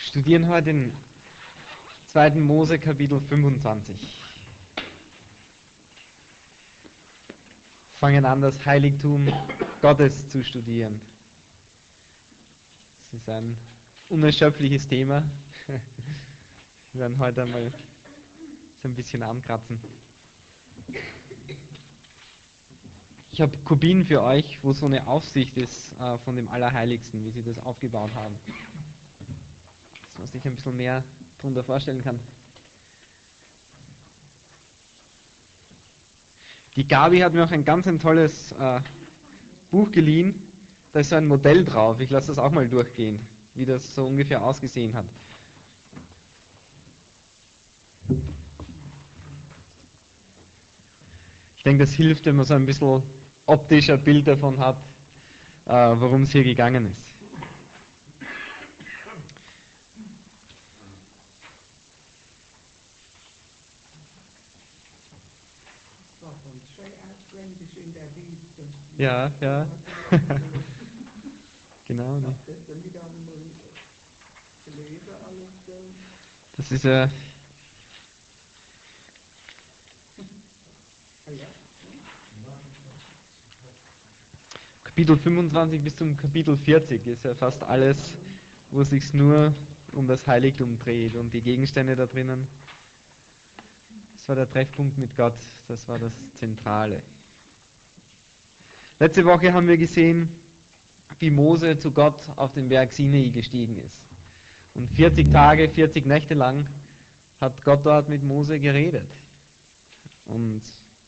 studieren heute den 2. Mose Kapitel 25. Fangen an, das Heiligtum Gottes zu studieren. Das ist ein unerschöpfliches Thema. Wir werden heute einmal so ein bisschen ankratzen. Ich habe Kopien für euch, wo so eine Aufsicht ist von dem Allerheiligsten, wie sie das aufgebaut haben. Dass man sich ein bisschen mehr darunter vorstellen kann. Die Gabi hat mir auch ein ganz tolles Buch geliehen. Da ist so ein Modell drauf. Ich lasse das auch mal durchgehen, wie das so ungefähr ausgesehen hat. Ich denke, das hilft, wenn man so ein bisschen optisch ein Bild davon hat, worum es hier gegangen ist. Ja, ja. Genau. Ne? Das ist ja. Kapitel 25 bis zum Kapitel 40 ist ja fast alles, wo es sich nur um das Heiligtum dreht und die Gegenstände da drinnen. Das war der Treffpunkt mit Gott, das war das Zentrale. Letzte Woche haben wir gesehen, wie Mose zu Gott auf den Berg Sinai gestiegen ist. Und 40 Tage, 40 Nächte lang hat Gott dort mit Mose geredet. Und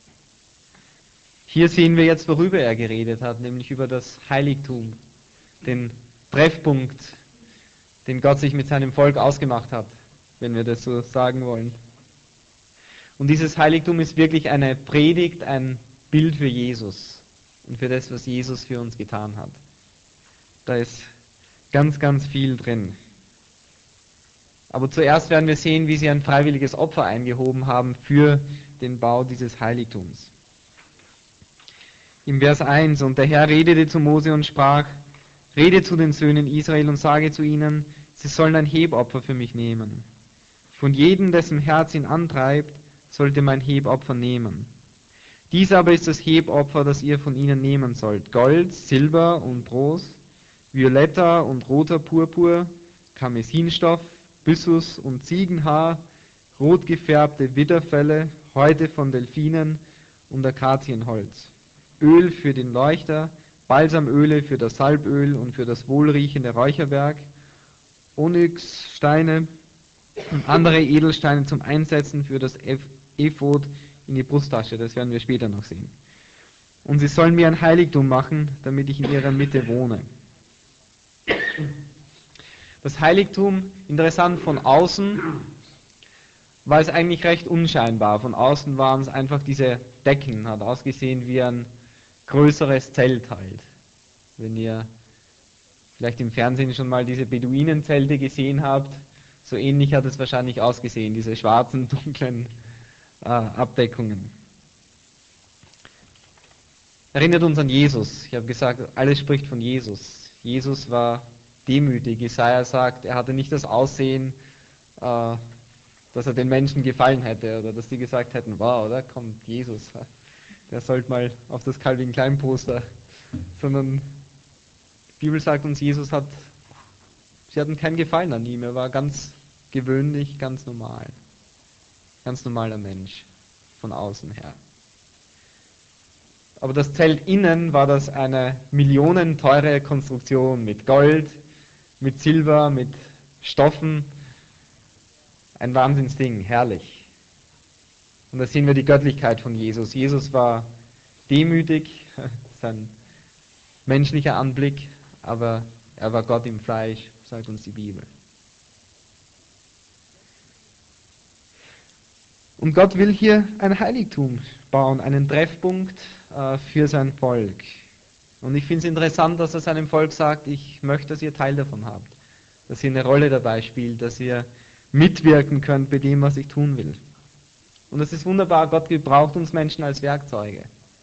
hier sehen wir jetzt, worüber er geredet hat, nämlich über das Heiligtum, den Treffpunkt, den Gott sich mit seinem Volk ausgemacht hat, wenn wir das so sagen wollen. Und dieses Heiligtum ist wirklich eine Predigt, ein Bild für Jesus und für das, was Jesus für uns getan hat. Da ist ganz, ganz viel drin. Aber zuerst werden wir sehen, wie sie ein freiwilliges Opfer eingehoben haben für den Bau dieses Heiligtums. Im Vers 1, und der Herr redete zu Mose und sprach, rede zu den Söhnen Israel und sage zu ihnen, sie sollen ein Hebopfer für mich nehmen. Von jedem, dessen Herz ihn antreibt, sollte mein Hebopfer nehmen. Dies aber ist das Hebopfer, das ihr von ihnen nehmen sollt. Gold, Silber und Bronze, violetter und roter Purpur, Karmesinstoff, Byssus und Ziegenhaar, rot gefärbte Widderfelle, Häute von Delfinen und Akazienholz. Öl für den Leuchter, Balsamöle für das Salböl und für das wohlriechende Räucherwerk, Onyxsteine und andere Edelsteine zum Einsetzen für das Ephod in die Brusttasche, das werden wir später noch sehen. Und sie sollen mir ein Heiligtum machen, damit ich in ihrer Mitte wohne. Das Heiligtum, interessant, von außen war es eigentlich recht unscheinbar. Von außen waren es einfach diese Decken, hat ausgesehen wie ein größeres Zelt halt. Wenn ihr vielleicht im Fernsehen schon mal diese Beduinenzelte gesehen habt, so ähnlich hat es wahrscheinlich ausgesehen, diese schwarzen, dunklen Abdeckungen. Erinnert uns an Jesus. Ich habe gesagt, alles spricht von Jesus. Jesus war demütig. Jesaja sagt, er hatte nicht das Aussehen, dass er den Menschen gefallen hätte oder dass die gesagt hätten, wow, da kommt Jesus. Der sollte mal auf das Calvin Klein Poster. Sondern die Bibel sagt uns, sie hatten keinen Gefallen an ihm. Er war ganz gewöhnlich, ganz normal. Ganz normaler Mensch von außen her. Aber das Zelt innen war das eine millionenteure Konstruktion mit Gold, mit Silber, mit Stoffen. Ein Wahnsinnsding, herrlich. Und da sehen wir die Göttlichkeit von Jesus. Jesus war demütig, sein menschlicher Anblick, aber er war Gott im Fleisch, sagt uns die Bibel. Und Gott will hier ein Heiligtum bauen, einen Treffpunkt für sein Volk. Und ich finde es interessant, dass er seinem Volk sagt, ich möchte, dass ihr Teil davon habt, dass ihr eine Rolle dabei spielt, dass ihr mitwirken könnt bei dem, was ich tun will. Und das ist wunderbar, Gott gebraucht uns Menschen als Werkzeuge.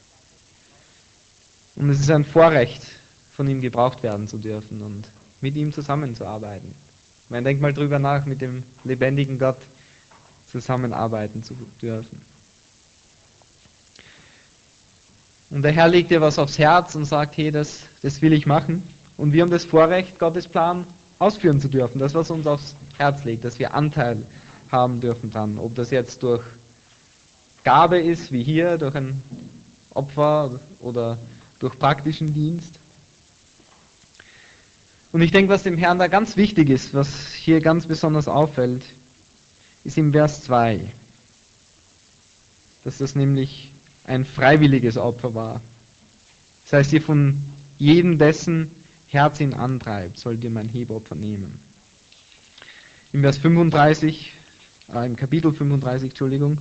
Und es ist ein Vorrecht, von ihm gebraucht werden zu dürfen und mit ihm zusammenzuarbeiten. Man denkt mal drüber nach, mit dem lebendigen Gott zusammenarbeiten zu dürfen. Und der Herr legt dir was aufs Herz und sagt, hey, das will ich machen. Und wir haben das Vorrecht, Gottes Plan ausführen zu dürfen. Das, was uns aufs Herz legt, dass wir Anteil haben dürfen dran. Ob das jetzt durch Gabe ist, wie hier, durch ein Opfer oder durch praktischen Dienst. Und ich denke, was dem Herrn da ganz wichtig ist, was hier ganz besonders auffällt, ist im Vers 2, dass das nämlich ein freiwilliges Opfer war. Das heißt, ihr von jedem, dessen Herz ihn antreibt, sollt ihr mein Hebopfer nehmen. Im Vers 35, im Kapitel 35, Entschuldigung,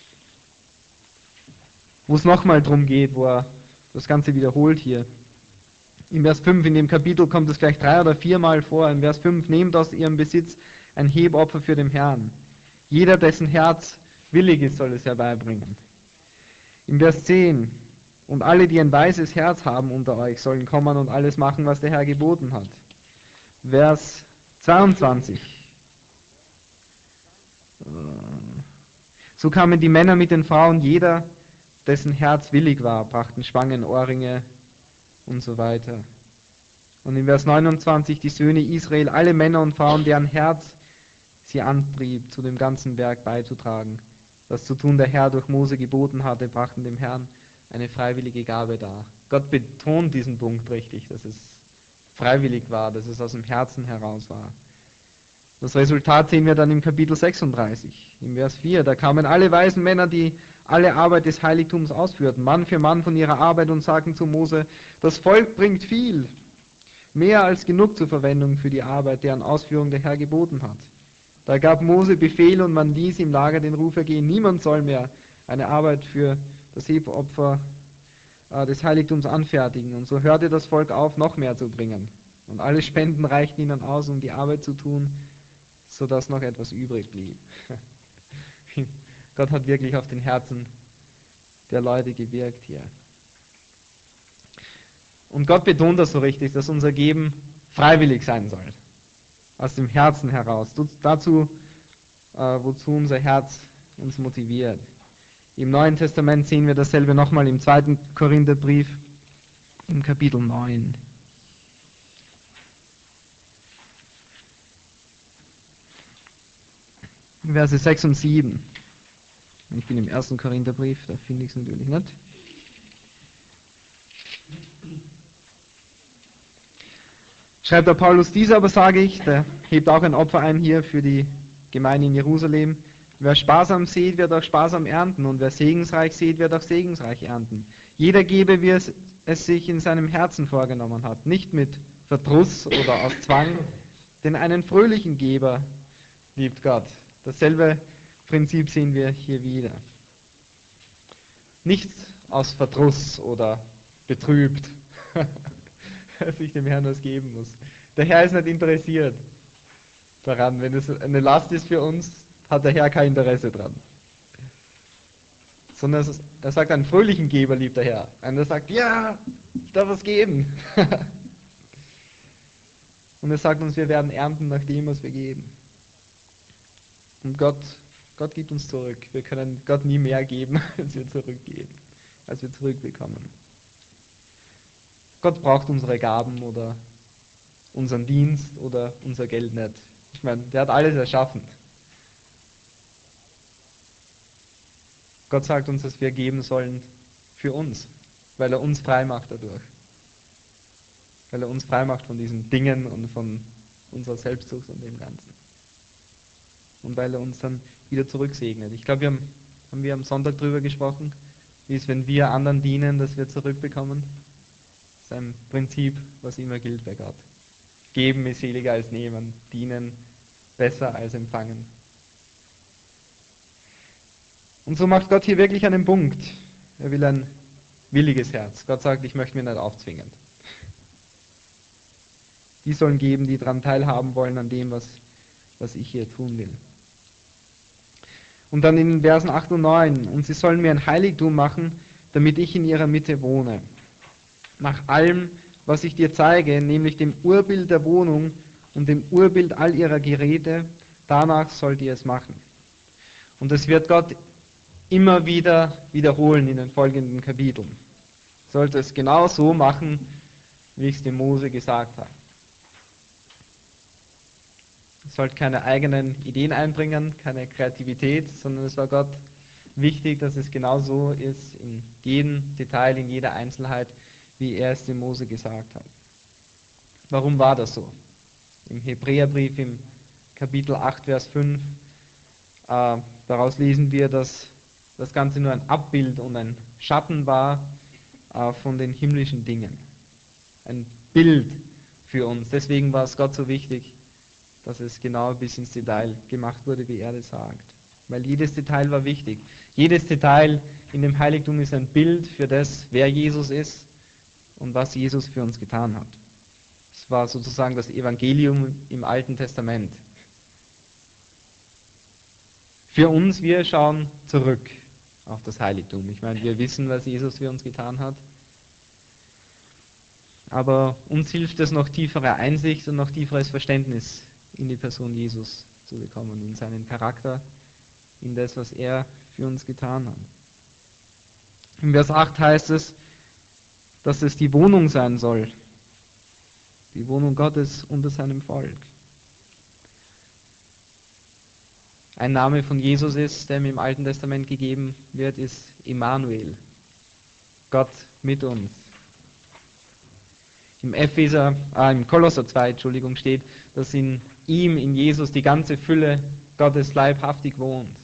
wo es nochmal drum geht, wo er das Ganze wiederholt hier. Im Vers 5 in dem Kapitel kommt es gleich 3 oder 4 Mal vor. Im Vers 5, nehmt aus ihrem Besitz ein Hebopfer für den Herrn. Jeder, dessen Herz willig ist, soll es herbeibringen. Im Vers 10, und alle, die ein weises Herz haben unter euch, sollen kommen und alles machen, was der Herr geboten hat. Vers 22. So kamen die Männer mit den Frauen, jeder, dessen Herz willig war, brachten Spangen, Ohrringe und so weiter. Und in Vers 29, die Söhne Israel, alle Männer und Frauen, deren Herz sie antrieb, zu dem ganzen Werk beizutragen, was zu tun der Herr durch Mose geboten hatte, brachten dem Herrn eine freiwillige Gabe dar. Gott betont diesen Punkt richtig, dass es freiwillig war, dass es aus dem Herzen heraus war. Das Resultat sehen wir dann im Kapitel 36, im Vers 4. Da kamen alle weisen Männer, die alle Arbeit des Heiligtums ausführten, Mann für Mann von ihrer Arbeit, und sagten zu Mose, das Volk bringt viel, mehr als genug zur Verwendung für die Arbeit, deren Ausführung der Herr geboten hat. Da gab Mose Befehl und man ließ im Lager den Ruf ergehen, niemand soll mehr eine Arbeit für das Hebopfer des Heiligtums anfertigen. Und so hörte das Volk auf, noch mehr zu bringen. Und alle Spenden reichten ihnen aus, um die Arbeit zu tun, sodass noch etwas übrig blieb. Gott hat wirklich auf den Herzen der Leute gewirkt hier. Und Gott betont das so richtig, dass unser Geben freiwillig sein soll. Aus dem Herzen heraus. Dazu, wozu unser Herz uns motiviert. Im Neuen Testament sehen wir dasselbe nochmal im 2. Korintherbrief, im Kapitel 9. Verse 6 und 7. Ich bin im 1. Korintherbrief, da finde ich es natürlich nicht. Schreibt der Paulus, dies aber sage ich, der hebt auch ein Opfer ein hier für die Gemeinde in Jerusalem. Wer sparsam sät, wird auch sparsam ernten, und wer segensreich sät, wird auch segensreich ernten. Jeder gebe, wie es sich in seinem Herzen vorgenommen hat, nicht mit Verdruss oder aus Zwang, denn einen fröhlichen Geber liebt Gott. Dasselbe Prinzip sehen wir hier wieder. Nicht aus Verdruss oder betrübt, dass ich dem Herrn was geben muss. Der Herr ist nicht interessiert daran. Wenn es eine Last ist für uns, hat der Herr kein Interesse dran. Sondern er sagt, einen fröhlichen Geber liebt der Herr. Und er sagt, ja, ich darf was geben. Und er sagt uns, wir werden ernten nach dem, was wir geben. Und Gott gibt uns zurück. Wir können Gott nie mehr geben, als wir zurückgeben, als wir zurückbekommen. Gott braucht unsere Gaben oder unseren Dienst oder unser Geld nicht. Ich meine, der hat alles erschaffen. Gott sagt uns, dass wir geben sollen für uns, weil er uns frei macht dadurch. Weil er uns frei macht von diesen Dingen und von unserer Selbstsucht und dem Ganzen. Und weil er uns dann wieder zurücksegnet. Ich glaube, haben wir am Sonntag drüber gesprochen, wie es, wenn wir anderen dienen, dass wir zurückbekommen. Das ist ein Prinzip, was immer gilt bei Gott. Geben ist seliger als nehmen, dienen besser als empfangen. Und so macht Gott hier wirklich einen Punkt. Er will ein williges Herz. Gott sagt, ich möchte mir nicht aufzwingen. Die sollen geben, die daran teilhaben wollen, an dem, was ich hier tun will. Und dann in den Versen 8 und 9. Und sie sollen mir ein Heiligtum machen, damit ich in ihrer Mitte wohne. Nach allem, was ich dir zeige, nämlich dem Urbild der Wohnung und dem Urbild all ihrer Geräte, danach sollt ihr es machen. Und das wird Gott immer wieder wiederholen in den folgenden Kapiteln. Sollte es genau so machen, wie ich es dem Mose gesagt habe. Ihr sollt keine eigenen Ideen einbringen, keine Kreativität, sondern es war Gott wichtig, dass es genau so ist, in jedem Detail, in jeder Einzelheit, wie er es dem Mose gesagt hat. Warum war das so? Im Hebräerbrief im Kapitel 8, Vers 5, daraus lesen wir, dass das Ganze nur ein Abbild und ein Schatten war von den himmlischen Dingen. Ein Bild für uns. Deswegen war es Gott so wichtig, dass es genau bis ins Detail gemacht wurde, wie er das sagt. Weil jedes Detail war wichtig. Jedes Detail in dem Heiligtum ist ein Bild für das, wer Jesus ist und was Jesus für uns getan hat. Es war sozusagen das Evangelium im Alten Testament. Für uns, wir schauen zurück auf das Heiligtum. Ich meine, wir wissen, was Jesus für uns getan hat. Aber uns hilft es, noch tiefere Einsicht und noch tieferes Verständnis in die Person Jesus zu bekommen, in seinen Charakter, in das, was er für uns getan hat. In Vers 8 heißt es, dass es die Wohnung sein soll, die Wohnung Gottes unter seinem Volk. Ein Name von Jesus ist, der ihm im Alten Testament gegeben wird, ist Immanuel, Gott mit uns. Im Kolosser 2, steht, dass in ihm, in Jesus, die ganze Fülle Gottes leibhaftig wohnt.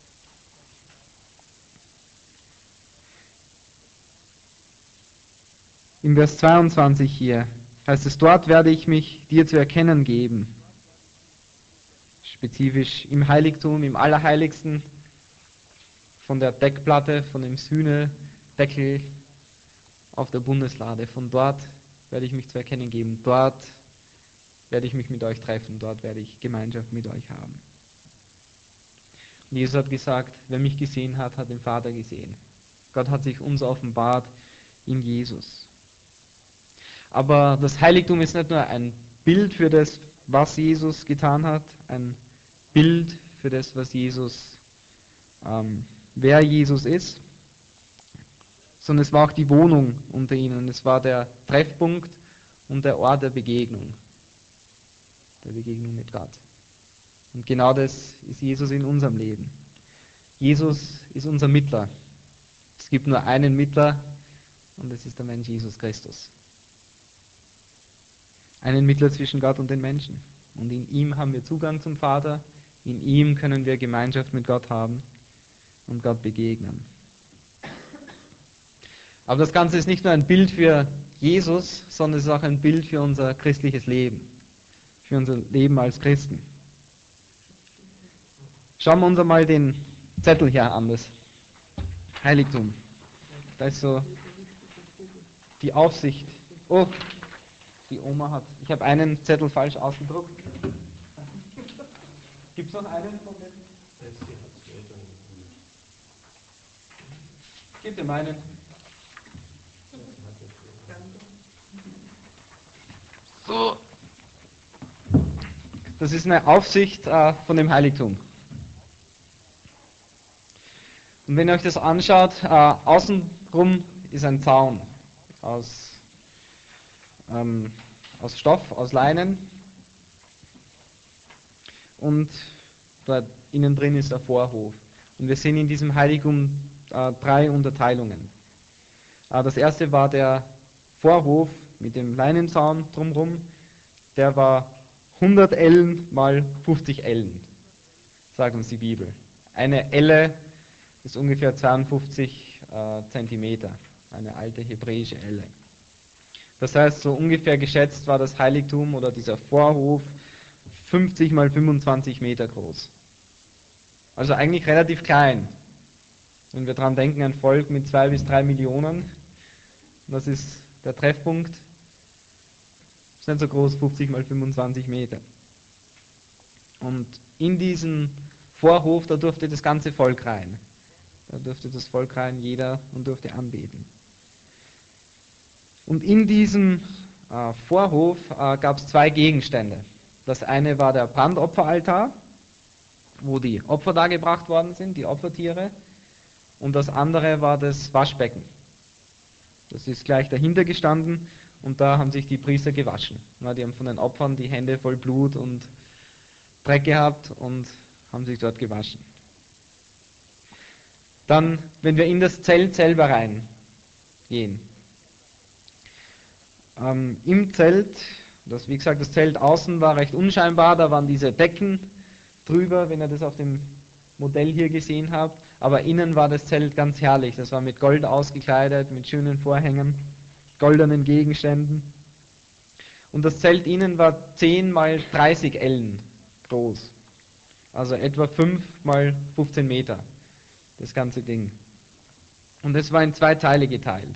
Im Vers 22 hier heißt es, dort werde ich mich dir zu erkennen geben. Spezifisch im Heiligtum, im Allerheiligsten, von der Deckplatte, von dem Sühnedeckel auf der Bundeslade. Von dort werde ich mich zu erkennen geben. Dort werde ich mich mit euch treffen. Dort werde ich Gemeinschaft mit euch haben. Und Jesus hat gesagt, wer mich gesehen hat, hat den Vater gesehen. Gott hat sich uns offenbart in Jesus. Aber das Heiligtum ist nicht nur ein Bild für das, was Jesus getan hat, ein Bild für das, was Jesus, wer Jesus ist, sondern es war auch die Wohnung unter ihnen. Es war der Treffpunkt und der Ort der Begegnung mit Gott. Und genau das ist Jesus in unserem Leben. Jesus ist unser Mittler. Es gibt nur einen Mittler und das ist der Mensch Jesus Christus. Einen Mittler zwischen Gott und den Menschen. Und in ihm haben wir Zugang zum Vater, in ihm können wir Gemeinschaft mit Gott haben und Gott begegnen. Aber das Ganze ist nicht nur ein Bild für Jesus, sondern es ist auch ein Bild für unser christliches Leben, für unser Leben als Christen. Schauen wir uns einmal den Zettel hier an, das Heiligtum. Da ist so die Aufsicht. Oh, die Oma hat, ich habe einen Zettel falsch ausgedruckt. Gibt es noch einen von den? Gib dir meinen. So. Das ist eine Aufsicht von dem Heiligtum. Und wenn ihr euch das anschaut, außenrum ist ein Zaun aus Stoff, aus Leinen. Und dort innen drin ist der Vorhof. Und wir sehen in diesem Heiligtum 3 Unterteilungen. Das erste war der Vorhof mit dem Leinenzaun drumherum. Der war 100 Ellen mal 50 Ellen, sagt uns die Bibel. Eine Elle ist ungefähr 52 Zentimeter, eine alte hebräische Elle. Das heißt, so ungefähr geschätzt war das Heiligtum oder dieser Vorhof 50 mal 25 Meter groß. Also eigentlich relativ klein. Wenn wir daran denken, ein Volk mit 2 bis 3 Millionen, das ist der Treffpunkt, ist nicht so groß, 50 mal 25 Meter. Und in diesen Vorhof, da durfte das ganze Volk rein. Da durfte das Volk rein, jeder, und durfte anbeten. Und in diesem Vorhof gab es 2 Gegenstände. Das eine war der Brandopferaltar, wo die Opfer dargebracht worden sind, die Opfertiere. Und das andere war das Waschbecken. Das ist gleich dahinter gestanden und da haben sich die Priester gewaschen. Die haben von den Opfern die Hände voll Blut und Dreck gehabt und haben sich dort gewaschen. Dann, wenn wir in das Zelt selber reingehen. Im Zelt, wie gesagt, das Zelt außen war recht unscheinbar, da waren diese Decken drüber, wenn ihr das auf dem Modell hier gesehen habt, aber innen war das Zelt ganz herrlich, das war mit Gold ausgekleidet, mit schönen Vorhängen, goldenen Gegenständen. Und das Zelt innen war 10 mal 30 Ellen groß, also etwa 5 mal 15 Meter, das ganze Ding. Und es war in 2 Teile geteilt.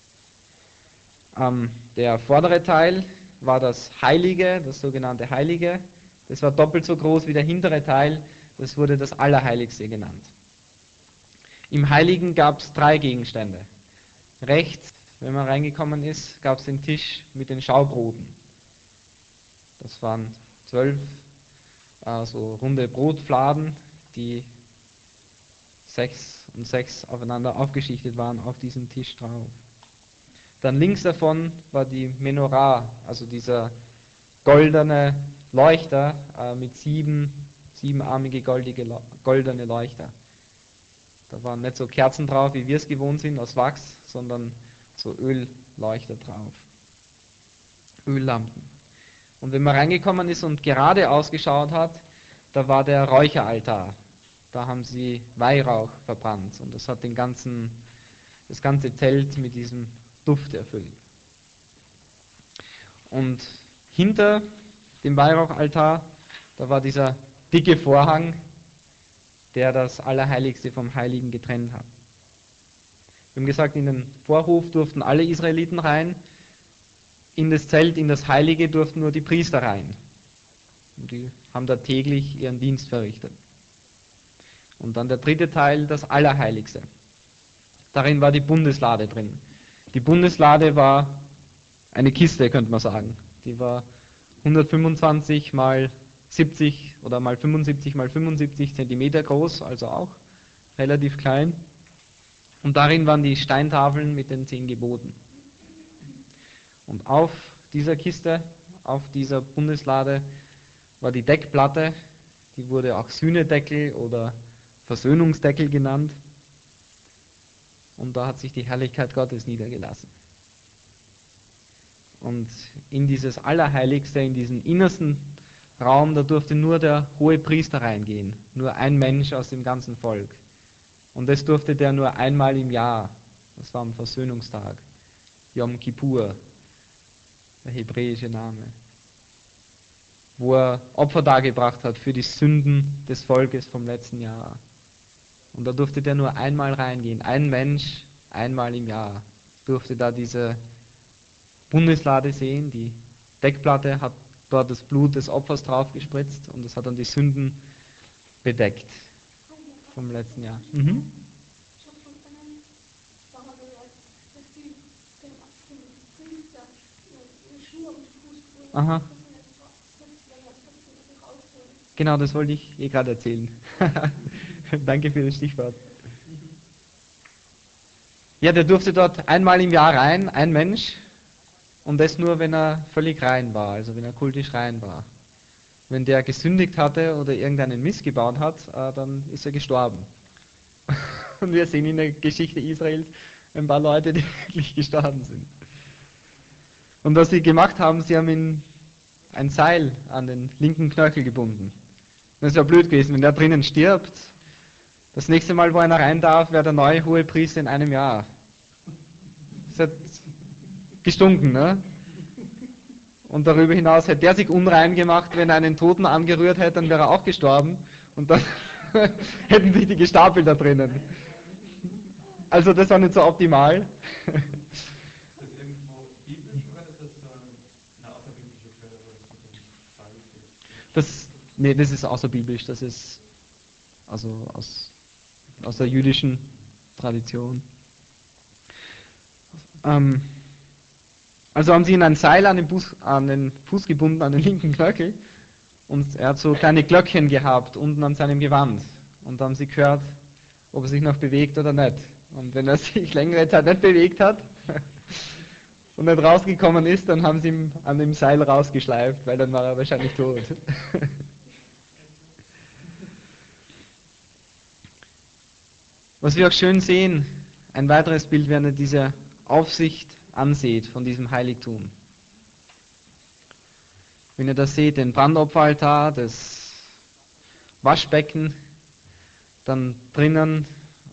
Der vordere Teil war das Heilige, das sogenannte Heilige, das war doppelt so groß wie der hintere Teil, das wurde das Allerheiligste genannt. Im Heiligen gab es 3 Gegenstände. Rechts, wenn man reingekommen ist, gab es den Tisch mit den Schaubroten. Das waren 12 so runde Brotfladen, die 6 und 6 aufeinander aufgeschichtet waren auf diesem Tisch drauf. Dann links davon war die Menorah, also dieser goldene Leuchter mit 7armige goldene Leuchter. Da waren nicht so Kerzen drauf, wie wir es gewohnt sind, aus Wachs, sondern so Ölleuchter drauf. Öllampen. Und wenn man reingekommen ist und gerade ausgeschaut hat, da war der Räucheraltar. Da haben sie Weihrauch verbrannt und das hat das ganze Zelt mit diesem Duft erfüllt. Und hinter dem Weihrauchaltar, da war dieser dicke Vorhang, der das Allerheiligste vom Heiligen getrennt hat. Wir haben gesagt, in den Vorhof durften alle Israeliten rein, in das Zelt, in das Heilige durften nur die Priester rein. Und die haben da täglich ihren Dienst verrichtet. Und dann der dritte Teil, das Allerheiligste. Darin war die Bundeslade drin. Die Bundeslade war eine Kiste, könnte man sagen. Die war 125 mal 70 oder mal 75 mal 75 Zentimeter groß, also auch relativ klein. Und darin waren die Steintafeln mit den 10 Geboten. Und auf dieser Kiste, auf dieser Bundeslade, war die Deckplatte, die wurde auch Sühnedeckel oder Versöhnungsdeckel genannt. Und da hat sich die Herrlichkeit Gottes niedergelassen. Und in dieses Allerheiligste, in diesen innersten Raum, da durfte nur der hohe Priester reingehen, nur ein Mensch aus dem ganzen Volk. Und das durfte der nur einmal im Jahr, das war am Versöhnungstag, Yom Kippur, der hebräische Name, wo er Opfer dargebracht hat für die Sünden des Volkes vom letzten Jahr. Und da durfte der nur einmal reingehen, ein Mensch, einmal im Jahr, durfte da diese Bundeslade sehen, die Deckplatte hat dort das Blut des Opfers drauf gespritzt und das hat dann die Sünden bedeckt vom letzten Jahr. Mhm. Aha. Genau, das wollte ich gerade erzählen. Danke für das Stichwort. Ja, der durfte dort einmal im Jahr rein, ein Mensch, und das nur, wenn er völlig rein war, also wenn er kultisch rein war. Wenn der gesündigt hatte oder irgendeinen Mist gebaut hat, dann ist er gestorben. Und wir sehen in der Geschichte Israels ein paar Leute, die wirklich gestorben sind. Und was sie gemacht haben, sie haben ihm ein Seil an den linken Knöchel gebunden. Das ist ja blöd gewesen, wenn der drinnen stirbt. Das nächste Mal, wo einer rein darf, wäre der neue hohe Priester in einem Jahr. Das hat gestunken, ne? Und darüber hinaus hätte der sich unrein gemacht, wenn er einen Toten angerührt hätte, dann wäre er auch gestorben. Und dann hätten sich die gestapelt da drinnen. Also das war nicht so optimal. Ist das irgendwo biblisch oder ist das eine außerbiblische Quelle? Nee, das ist außerbiblisch, das ist also aus der jüdischen Tradition. Also haben sie ihn ein Seil an den Fuß gebunden, an den linken Knöchel, Und er hat so kleine Glöckchen gehabt unten an seinem Gewand. Und da haben sie gehört, ob er sich noch bewegt oder nicht. Und wenn er sich längere Zeit nicht bewegt hat und nicht rausgekommen ist, dann haben sie ihn an dem Seil rausgeschleift, weil dann war er wahrscheinlich tot. Was wir auch schön sehen, ein weiteres Bild, wenn ihr diese Aufsicht anseht von diesem Heiligtum. Wenn ihr das seht, den Brandopferaltar, das Waschbecken, dann drinnen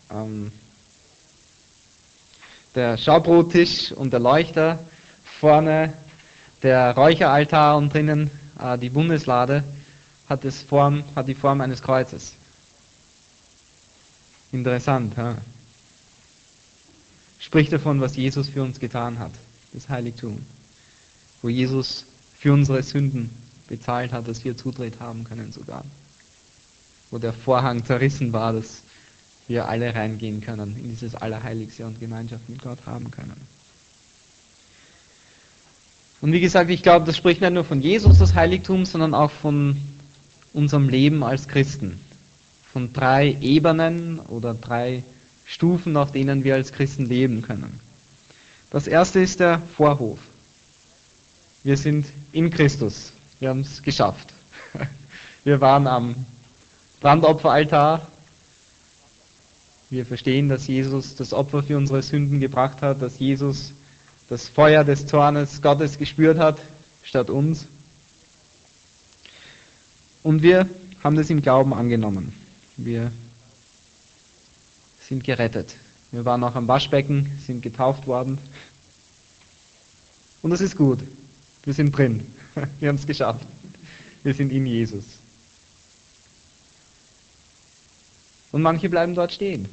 der Schaubrottisch und der Leuchter, vorne der Räucheraltar und drinnen die Bundeslade, hat die Form eines Kreuzes. Interessant, ja? Spricht davon, was Jesus für uns getan hat, das Heiligtum, wo Jesus für unsere Sünden bezahlt hat, dass wir Zutritt haben können sogar, wo der Vorhang zerrissen war, dass wir alle reingehen können in dieses Allerheiligste und Gemeinschaft mit Gott haben können. Und wie gesagt, ich glaube, das spricht nicht nur von Jesus, das Heiligtum, sondern auch von unserem Leben als Christen. Von 3 Ebenen oder 3 Stufen, auf denen wir als Christen leben können. Das erste ist der Vorhof. Wir sind in Christus. Wir haben es geschafft. Wir waren am Brandopferaltar. Wir verstehen, dass Jesus das Opfer für unsere Sünden gebracht hat, dass Jesus das Feuer des Zornes Gottes gespürt hat, statt uns. Und wir haben das im Glauben angenommen. Wir sind gerettet. Wir waren auch am Waschbecken, sind getauft worden. Und das ist gut. Wir sind drin. Wir haben es geschafft. Wir sind in Jesus. Und manche bleiben dort stehen.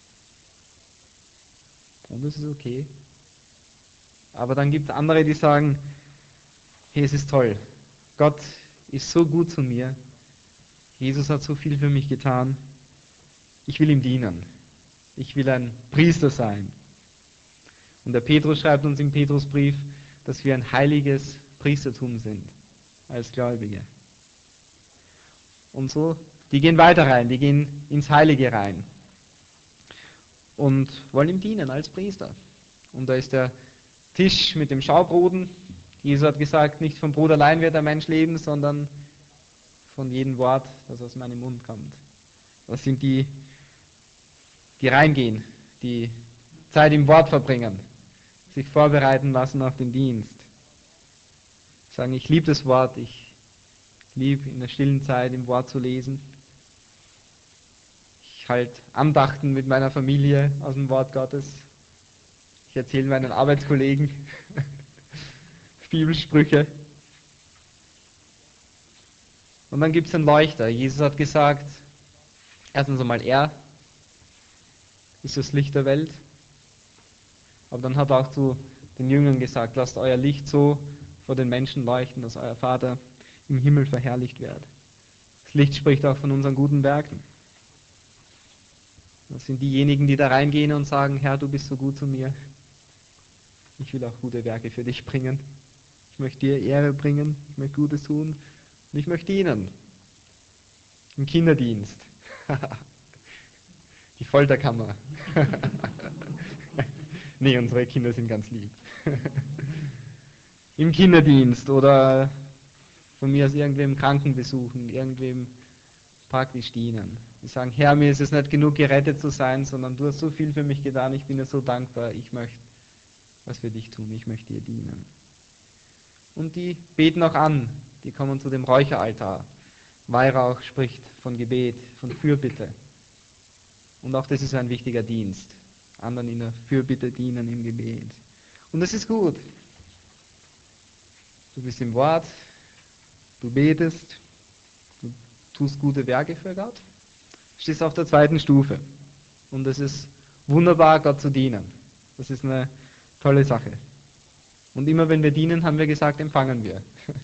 Und das ist okay. Aber dann gibt es andere, die sagen, hey, es ist toll. Gott ist so gut zu mir. Jesus hat so viel für mich getan. Ich will ihm dienen. Ich will ein Priester sein. Und der Petrus schreibt uns im Petrusbrief, dass wir ein heiliges Priestertum sind, als Gläubige. Und so, die gehen weiter rein, die gehen ins Heilige rein. Und wollen ihm dienen als Priester. Und da ist der Tisch mit dem Schaubroten. Jesus hat gesagt, nicht vom Brot allein wird der Mensch leben, sondern von jedem Wort, das aus meinem Mund kommt. Das sind die reingehen, die Zeit im Wort verbringen, sich vorbereiten lassen auf den Dienst. Sagen, ich liebe das Wort, ich liebe in der stillen Zeit im Wort zu lesen. Ich halte Andachten mit meiner Familie aus dem Wort Gottes. Ich erzähle meinen Arbeitskollegen Bibelsprüche. Und dann gibt es einen Leuchter. Jesus hat gesagt, erstens einmal, er ist das Licht der Welt. Aber dann hat er auch zu den Jüngern gesagt, lasst euer Licht so vor den Menschen leuchten, dass euer Vater im Himmel verherrlicht wird. Das Licht spricht auch von unseren guten Werken. Das sind diejenigen, die da reingehen und sagen, Herr, du bist so gut zu mir. Ich will auch gute Werke für dich bringen. Ich möchte dir Ehre bringen, ich möchte Gutes tun und ich möchte dienen. Im Kinderdienst. Die Folterkammer. Nee, unsere Kinder sind ganz lieb. Im Kinderdienst oder von mir aus irgendwem Kranken besuchen, irgendwem praktisch dienen. Die sagen, Herr, mir ist es nicht genug, gerettet zu sein, sondern du hast so viel für mich getan, ich bin dir so dankbar, ich möchte was für dich tun, ich möchte dir dienen. Und die beten auch an, die kommen zu dem Räucheraltar. Weihrauch spricht von Gebet, von Fürbitte. Und auch das ist ein wichtiger Dienst. Anderen in der Fürbitte dienen im Gebet. Und das ist gut. Du bist im Wort, du betest, du tust gute Werke für Gott, stehst auf der 2. Stufe. Und es ist wunderbar, Gott zu dienen. Das ist eine tolle Sache. Und immer wenn wir dienen, haben wir gesagt, empfangen wir.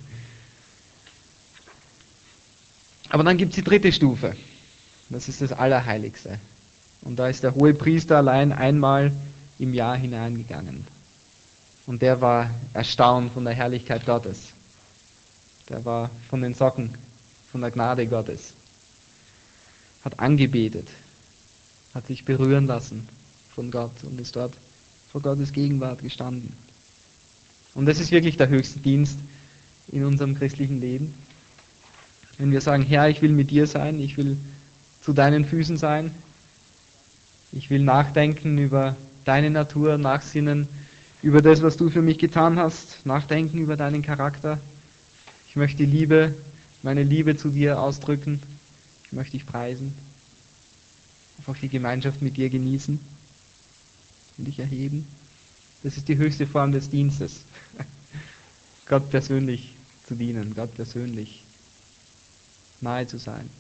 Aber dann gibt es die 3. Stufe. Das ist das Allerheiligste. Und da ist der hohe Priester allein einmal im Jahr hineingegangen. Und der war erstaunt von der Herrlichkeit Gottes. Der war von den Socken von der Gnade Gottes, hat angebetet, hat sich berühren lassen von Gott und ist dort vor Gottes Gegenwart gestanden. Und das ist wirklich der höchste Dienst in unserem christlichen Leben. Wenn wir sagen, Herr, ich will mit dir sein, ich will zu deinen Füßen sein, ich will nachdenken über deine Natur, nachsinnen über das, was du für mich getan hast, nachdenken über deinen Charakter. Ich möchte meine Liebe zu dir ausdrücken. Ich möchte dich preisen. Einfach die Gemeinschaft mit dir genießen und dich erheben. Das ist die höchste Form des Dienstes. Gott persönlich zu dienen, Gott persönlich nahe zu sein.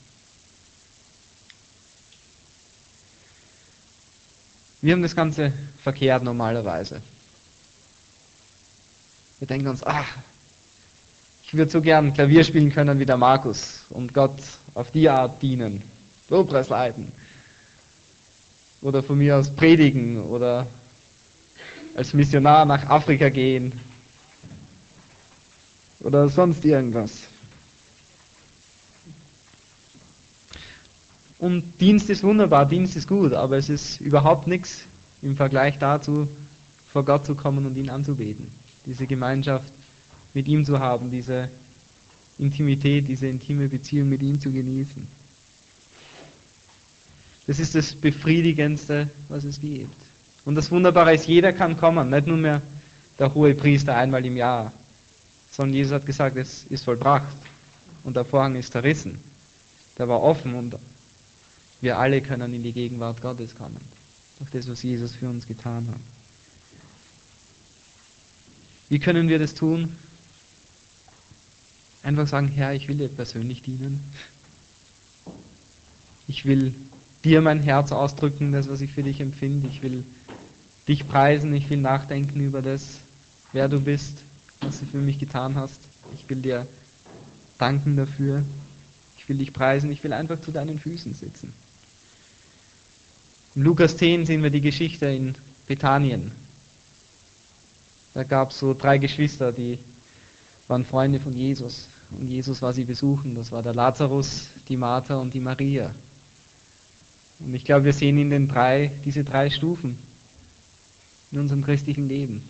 Wir haben das Ganze verkehrt normalerweise. Wir denken uns, ich würde so gern Klavier spielen können wie der Markus und Gott auf die Art dienen, Lobpreis leiten oder von mir aus predigen oder als Missionar nach Afrika gehen oder sonst irgendwas. Und Dienst ist wunderbar, Dienst ist gut, aber es ist überhaupt nichts im Vergleich dazu, vor Gott zu kommen und ihn anzubeten. Diese Gemeinschaft mit ihm zu haben, diese Intimität, diese intime Beziehung mit ihm zu genießen. Das ist das Befriedigendste, was es gibt. Und das Wunderbare ist, jeder kann kommen, nicht nur mehr der hohe Priester einmal im Jahr, sondern Jesus hat gesagt, es ist vollbracht und der Vorhang ist zerrissen. Der war offen und wir alle können in die Gegenwart Gottes kommen, durch das, was Jesus für uns getan hat. Wie können wir das tun? Einfach sagen, Herr, ich will dir persönlich dienen. Ich will dir mein Herz ausdrücken, das, was ich für dich empfinde. Ich will dich preisen, ich will nachdenken über das, wer du bist, was du für mich getan hast. Ich will dir danken dafür. Ich will dich preisen, ich will einfach zu deinen Füßen sitzen. In Lukas 10 sehen wir die Geschichte in Bethanien. Da gab es so 3 Geschwister, die waren Freunde von Jesus. Und Jesus war sie besuchen. Das war der Lazarus, die Martha und die Maria. Und ich glaube, wir sehen in diese 3 Stufen in unserem christlichen Leben.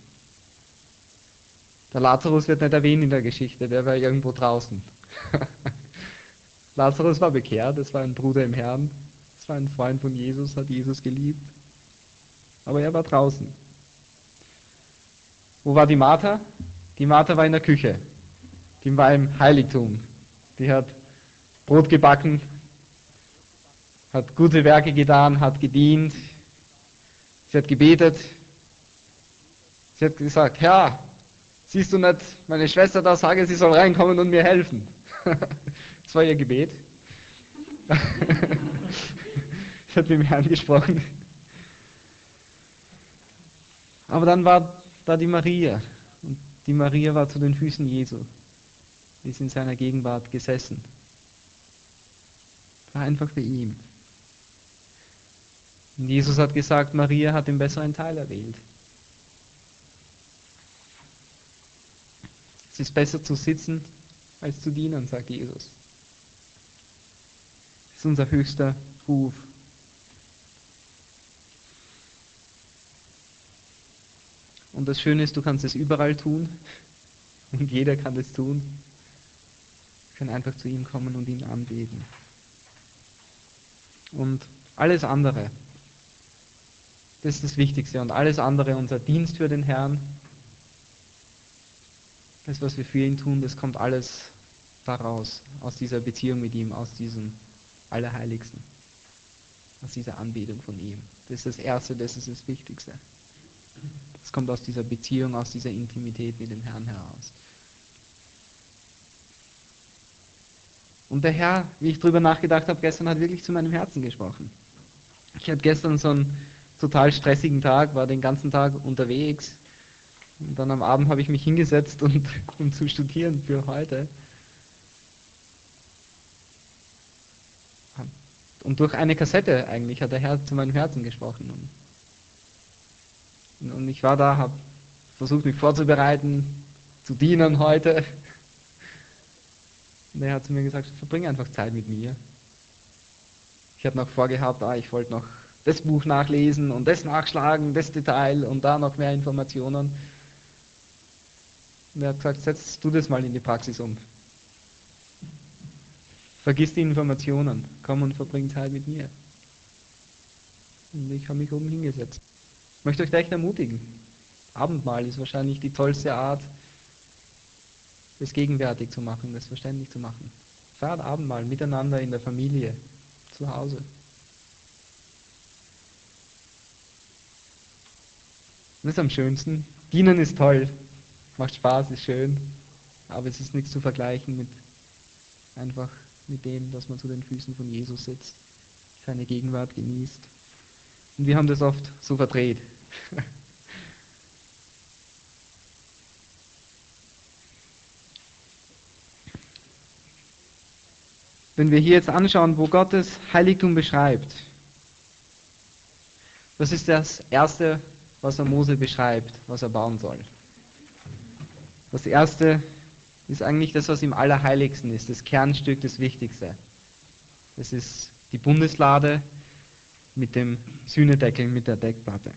Der Lazarus wird nicht erwähnt in der Geschichte, der war irgendwo draußen. Lazarus war bekehrt, es war ein Bruder im Herrn, es war ein Freund von Jesus, hat Jesus geliebt. Aber er war draußen. Wo war die Martha? Die Martha war in der Küche. Die war im Heiligtum. Die hat Brot gebacken, hat gute Werke getan, hat gedient. Sie hat gebetet. Sie hat gesagt, Herr, siehst du nicht meine Schwester da, sage, sie soll reinkommen und mir helfen. Das war ihr Gebet. Sie hat mit dem Herrn gesprochen. Aber dann war da die Maria. Und die Maria war zu den Füßen Jesu. Die ist in seiner Gegenwart gesessen. War einfach bei ihm. Und Jesus hat gesagt, Maria hat den besseren Teil erwählt. Es ist besser zu sitzen, als zu dienen, sagt Jesus. Das ist unser höchster Ruf. Und das Schöne ist, du kannst es überall tun. Und jeder kann es tun. Wir können einfach zu ihm kommen und ihn anbeten. Und alles andere, das ist das Wichtigste. Und alles andere, unser Dienst für den Herrn, das, was wir für ihn tun, das kommt alles daraus, aus dieser Beziehung mit ihm, aus diesem Allerheiligsten, aus dieser Anbetung von ihm. Das ist das Erste, das ist das Wichtigste. Das kommt aus dieser Beziehung, aus dieser Intimität mit dem Herrn heraus. Und der Herr, wie ich drüber nachgedacht habe, gestern hat wirklich zu meinem Herzen gesprochen. Ich hatte gestern so einen total stressigen Tag, war den ganzen Tag unterwegs. Und dann am Abend habe ich mich hingesetzt, um zu studieren für heute. Und durch eine Kassette eigentlich hat der Herr zu meinem Herzen gesprochen. Und ich war da, habe versucht, mich vorzubereiten, zu dienen heute. Und er hat zu mir gesagt, verbring einfach Zeit mit mir. Ich habe noch vorgehabt, ich wollte noch das Buch nachlesen und das nachschlagen, das Detail und da noch mehr Informationen. Und er hat gesagt, setz du das mal in die Praxis um. Vergiss die Informationen, komm und verbring Zeit mit mir. Und ich habe mich oben hingesetzt. Ich möchte euch echt ermutigen. Abendmahl ist wahrscheinlich die tollste Art, das gegenwärtig zu machen, das verständlich zu machen. Feiert Abendmahl miteinander in der Familie, zu Hause. Das ist am schönsten. Dienen ist toll, macht Spaß, ist schön, aber es ist nichts zu vergleichen mit einfach mit dem, dass man zu den Füßen von Jesus sitzt, seine Gegenwart genießt. Und wir haben das oft so verdreht. Wenn wir hier jetzt anschauen, wo Gottes Heiligtum beschreibt, das ist das Erste, was er Mose beschreibt, was er bauen soll. Das Erste ist eigentlich das, was im Allerheiligsten ist, das Kernstück, das Wichtigste. Das ist die Bundeslade mit dem Sühnedeckel, mit der Deckplatte.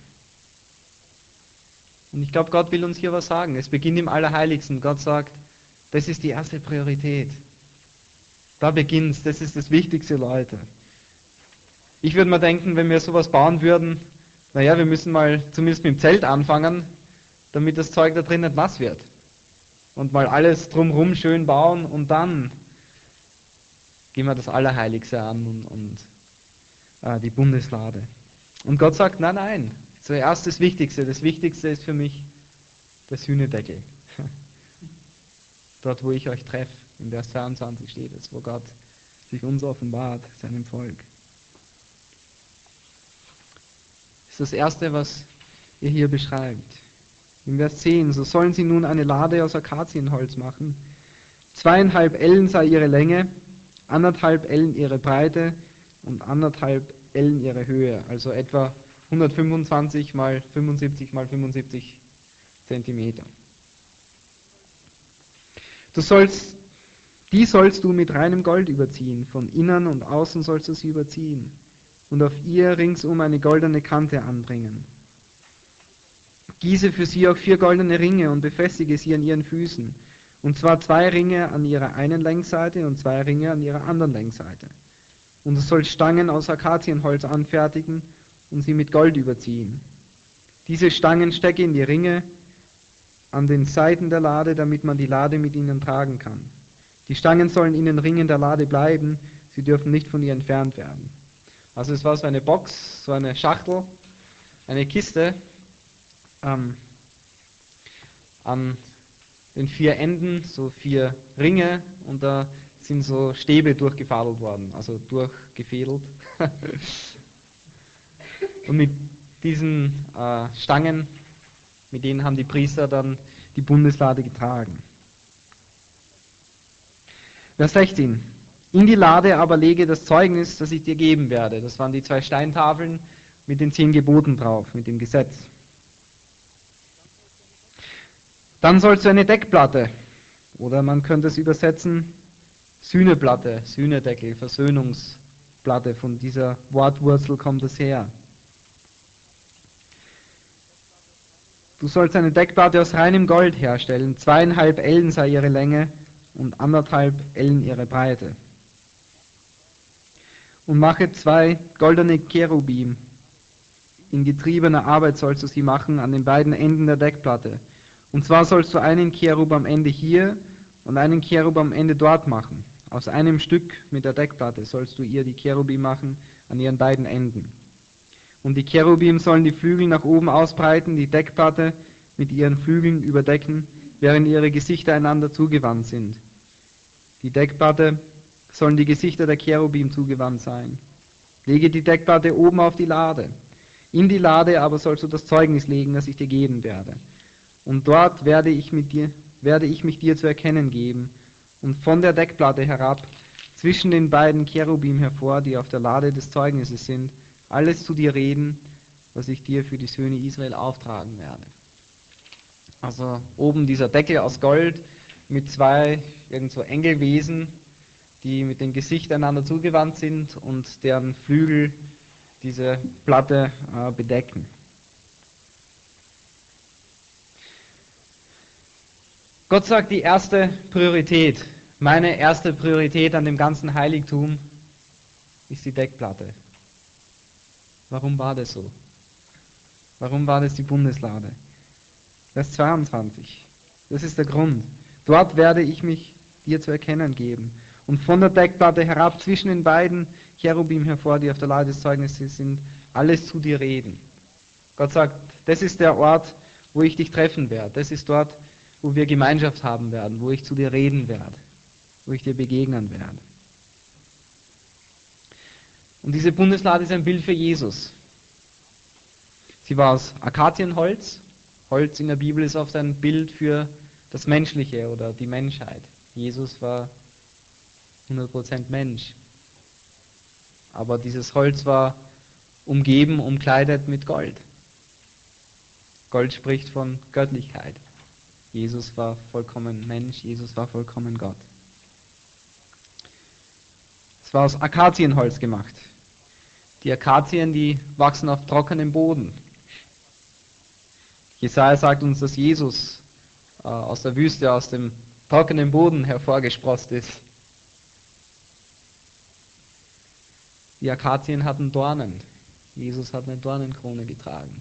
Und ich glaube, Gott will uns hier was sagen. Es beginnt im Allerheiligsten. Gott sagt, das ist die erste Priorität. Da beginnt's, das ist das Wichtigste, Leute. Ich würde mal denken, wenn wir sowas bauen würden, naja, wir müssen mal zumindest mit dem Zelt anfangen, damit das Zeug da drin nicht nass wird. Und mal alles drumherum schön bauen und dann gehen wir das Allerheiligste an und die Bundeslade. Und Gott sagt, nein, zuerst das Wichtigste. Das Wichtigste ist für mich der Sühnedeckel. Dort, wo ich euch treffe, in Vers 22 steht es, wo Gott sich uns offenbart, seinem Volk. Das ist das Erste, was er hier beschreibt. In Vers 10, so sollen sie nun eine Lade aus Akazienholz machen. 2,5 Ellen sei ihre Länge, 1,5 Ellen ihre Breite und 1,5 Ellen ihre Höhe, also etwa 125 mal 75 mal 75 Zentimeter. Die sollst du mit reinem Gold überziehen, von innen und außen sollst du sie überziehen und auf ihr ringsum eine goldene Kante anbringen. Gieße für sie auch 4 goldene Ringe und befestige sie an ihren Füßen, und zwar 2 Ringe an ihrer einen Längsseite und 2 Ringe an ihrer anderen Längsseite. Und du sollst Stangen aus Akazienholz anfertigen und sie mit Gold überziehen. Diese Stangen stecke in die Ringe an den Seiten der Lade, damit man die Lade mit ihnen tragen kann. Die Stangen sollen in den Ringen der Lade bleiben, sie dürfen nicht von ihr entfernt werden. Also es war so eine Box, so eine Schachtel, eine Kiste, an den 4 Enden, so 4 Ringe, und da sind so Stäbe durchgefadelt worden, also durchgefädelt. Und mit diesen Stangen, mit denen haben die Priester dann die Bundeslade getragen. Vers 16. In die Lade aber lege das Zeugnis, das ich dir geben werde. Das waren die 2 Steintafeln mit den 10 Geboten drauf, mit dem Gesetz. Dann sollst du eine Deckplatte, oder man könnte es übersetzen, Sühneplatte, Sühnedeckel, Versöhnungsplatte, von dieser Wortwurzel kommt es her. Du sollst eine Deckplatte aus reinem Gold herstellen, 2,5 Ellen sei ihre Länge und 1,5 Ellen ihre Breite. Und mache 2 goldene Cherubim. In getriebener Arbeit sollst du sie machen an den beiden Enden der Deckplatte. Und zwar sollst du einen Cherub am Ende hier und einen Cherub am Ende dort machen. Aus einem Stück mit der Deckplatte sollst du ihr die Cherubim machen an ihren beiden Enden. Und die Cherubim sollen die Flügel nach oben ausbreiten, die Deckplatte mit ihren Flügeln überdecken, während ihre Gesichter einander zugewandt sind. Die Deckplatte sollen die Gesichter der Cherubim zugewandt sein. Lege die Deckplatte oben auf die Lade. In die Lade aber sollst du das Zeugnis legen, das ich dir geben werde. Und dort werde ich mich dir zu erkennen geben, und von der Deckplatte herab, zwischen den beiden Cherubim hervor, die auf der Lade des Zeugnisses sind, alles zu dir reden, was ich dir für die Söhne Israel auftragen werde. Also oben dieser Deckel aus Gold mit 2 irgend so Engelwesen, die mit dem Gesicht einander zugewandt sind und deren Flügel diese Platte bedecken. Gott sagt, die erste Priorität, meine erste Priorität an dem ganzen Heiligtum ist die Deckplatte. Warum war das so? Warum war das die Bundeslade? Vers 22. Das ist der Grund. Dort werde ich mich dir zu erkennen geben. Und von der Deckplatte herab zwischen den beiden Cherubim hervor, die auf der Lade des Zeugnisses sind, alles zu dir reden. Gott sagt, das ist der Ort, wo ich dich treffen werde. Das ist dort, wo wir Gemeinschaft haben werden, wo ich zu dir reden werde, wo ich dir begegnen werde. Und diese Bundeslade ist ein Bild für Jesus. Sie war aus Akazienholz. Holz in der Bibel ist oft ein Bild für das Menschliche oder die Menschheit. Jesus war 100% Mensch. Aber dieses Holz war umgeben, umkleidet mit Gold. Gold spricht von Göttlichkeit. Jesus war vollkommen Mensch, Jesus war vollkommen Gott. Es war aus Akazienholz gemacht. Die Akazien, die wachsen auf trockenem Boden. Jesaja sagt uns, dass Jesus aus der Wüste, aus dem trockenen Boden hervorgesproßt ist. Die Akazien hatten Dornen. Jesus hat eine Dornenkrone getragen.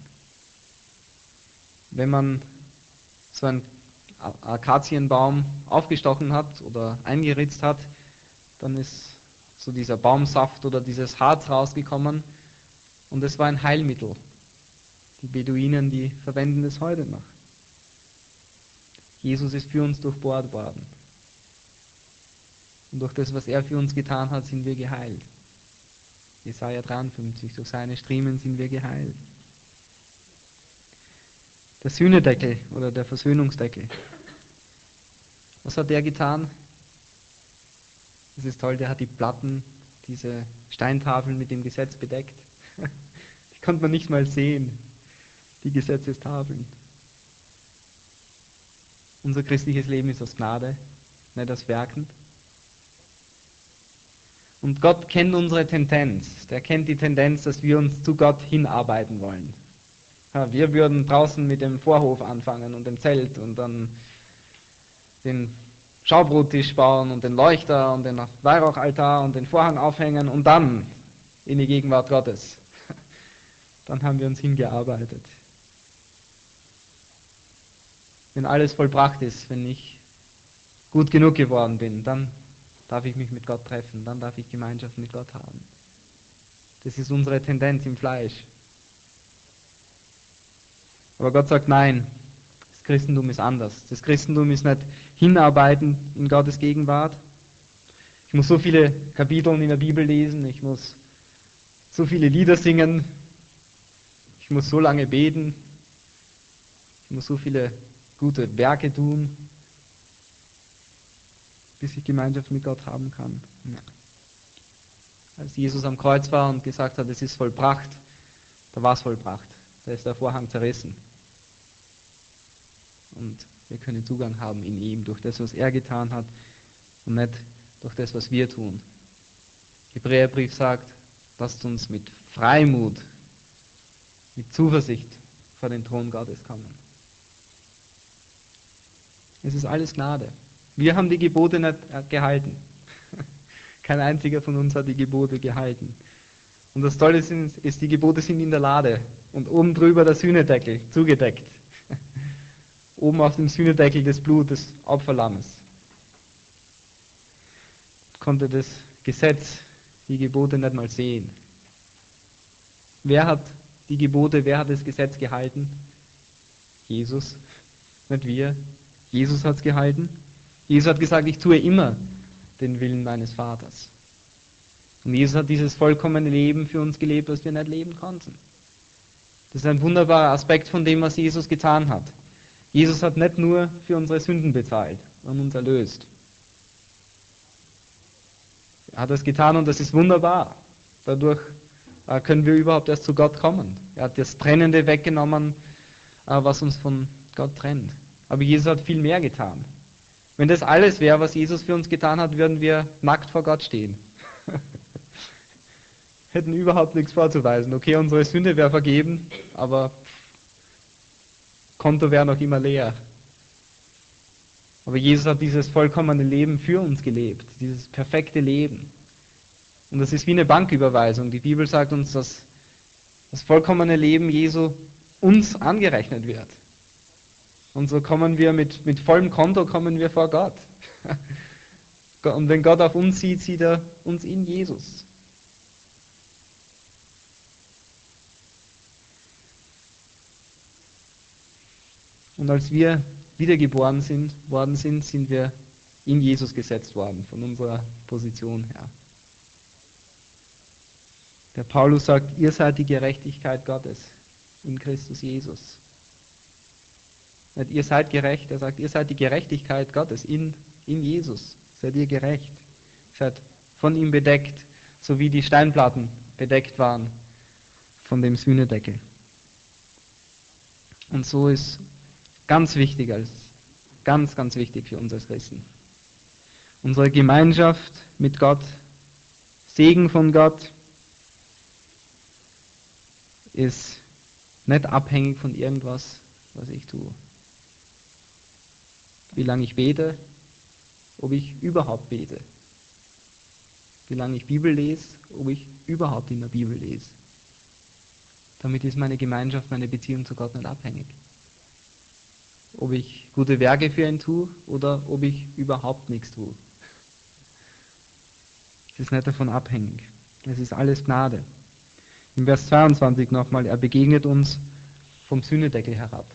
Wenn man so einen Akazienbaum aufgestochen hat oder eingeritzt hat, dann ist so dieser Baumsaft oder dieses Harz rausgekommen und es war ein Heilmittel. Die Beduinen, die verwenden es heute noch. Jesus ist für uns durchbohrt worden. Und durch das, was er für uns getan hat, sind wir geheilt. Jesaja 53, durch seine Striemen sind wir geheilt. Der Sühnedeckel oder der Versöhnungsdeckel. Was hat der getan? Das ist toll, der hat die Platten, diese Steintafeln mit dem Gesetz bedeckt. Die konnte man nicht mal sehen, die Gesetzestafeln. Unser christliches Leben ist aus Gnade, nicht aus Werken. Und Gott kennt unsere Tendenz. Der kennt die Tendenz, dass wir uns zu Gott hinarbeiten wollen. Ja, wir würden draußen mit dem Vorhof anfangen und dem Zelt und dann den Schaubrottisch bauen und den Leuchter und den Weihrauchaltar und den Vorhang aufhängen und dann in die Gegenwart Gottes. Dann haben wir uns hingearbeitet. Wenn alles vollbracht ist, wenn ich gut genug geworden bin, dann darf ich mich mit Gott treffen, dann darf ich Gemeinschaft mit Gott haben. Das ist unsere Tendenz im Fleisch. Aber Gott sagt, nein, das Christentum ist anders. Das Christentum ist nicht hinarbeiten in Gottes Gegenwart. Ich muss so viele Kapitel in der Bibel lesen, ich muss so viele Lieder singen, ich muss so lange beten, ich muss so viele gute Werke tun, bis ich Gemeinschaft mit Gott haben kann. Ja. Als Jesus am Kreuz war und gesagt hat, es ist vollbracht, da war es vollbracht. Da ist der Vorhang zerrissen. Und wir können Zugang haben in ihm, durch das, was er getan hat und nicht durch das, was wir tun. Hebräerbrief sagt, lasst uns mit Freimut, mit Zuversicht vor den Thron Gottes kommen. Es ist alles Gnade. Wir haben die Gebote nicht gehalten. Kein einziger von uns hat die Gebote gehalten. Und das Tolle ist, die Gebote sind in der Lade und oben drüber der Sühnedeckel, zugedeckt. Oben auf dem Sühnedeckel das Blut des Opferlammes. Konnte das Gesetz, die Gebote nicht mal sehen. Wer hat die Gebote, wer hat das Gesetz gehalten? Jesus, nicht wir. Jesus hat es gehalten. Jesus hat gesagt, ich tue immer den Willen meines Vaters. Und Jesus hat dieses vollkommene Leben für uns gelebt, was wir nicht leben konnten. Das ist ein wunderbarer Aspekt von dem, was Jesus getan hat. Jesus hat nicht nur für unsere Sünden bezahlt und uns erlöst. Er hat das getan und das ist wunderbar. Dadurch können wir überhaupt erst zu Gott kommen. Er hat das Trennende weggenommen, was uns von Gott trennt. Aber Jesus hat viel mehr getan. Wenn das alles wäre, was Jesus für uns getan hat, würden wir nackt vor Gott stehen. Hätten überhaupt nichts vorzuweisen. Okay, unsere Sünde wäre vergeben, aber Konto wäre noch immer leer. Aber Jesus hat dieses vollkommene Leben für uns gelebt, dieses perfekte Leben. Und das ist wie eine Banküberweisung. Die Bibel sagt uns, dass das vollkommene Leben Jesu uns angerechnet wird. Und so kommen wir mit vollem Konto kommen wir vor Gott. Und wenn Gott auf uns sieht, sieht er uns in Jesus. Und als wir wiedergeboren worden sind, sind wir in Jesus gesetzt worden, von unserer Position her. Der Paulus sagt, ihr seid die Gerechtigkeit Gottes in Christus Jesus. Nicht ihr seid gerecht, er sagt, ihr seid die Gerechtigkeit Gottes in Jesus. Seid ihr gerecht. Ihr seid von ihm bedeckt, so wie die Steinplatten bedeckt waren von dem Sühnedeckel. Und so ist ganz wichtig, ganz wichtig für uns als Christen. Unsere Gemeinschaft mit Gott, Segen von Gott, ist nicht abhängig von irgendwas, was ich tue. Wie lange ich bete, ob ich überhaupt bete. Wie lange ich Bibel lese, ob ich überhaupt in der Bibel lese. Damit ist meine Gemeinschaft, meine Beziehung zu Gott nicht abhängig. Ob ich gute Werke für ihn tue oder ob ich überhaupt nichts tue. Es ist nicht davon abhängig. Es ist alles Gnade. Im Vers 22 nochmal, er begegnet uns vom Sühnedeckel herab.